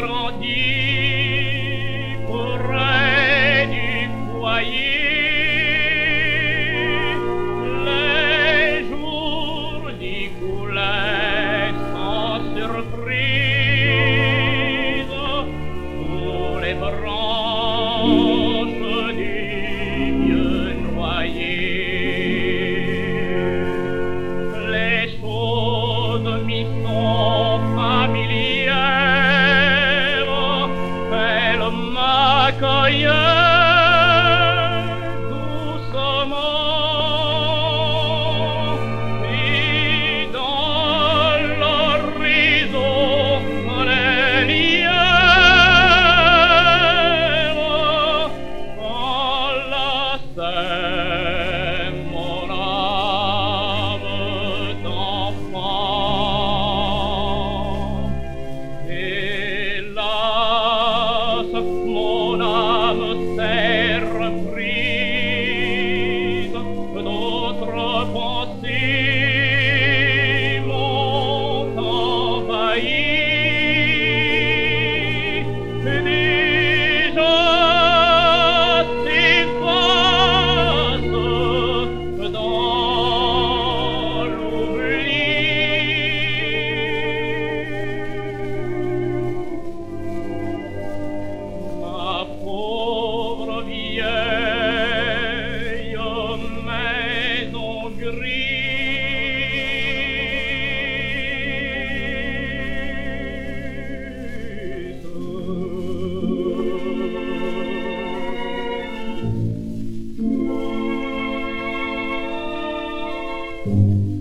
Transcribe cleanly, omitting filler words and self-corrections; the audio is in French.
grandi près du foyer. Les jours d'y coulaient sans surprise pour les branches du vieux noyer. Les choses m'y sont familières, elles m'accueillaient doucement, et dans l'horizon les lumières enlaçaient mon âme d'enfant. Hélas, mon âme s'est reprise, d'autres pensées m'ont envahi. Déjà s'efface dans l'oubli ma pauvre vieille maison grise.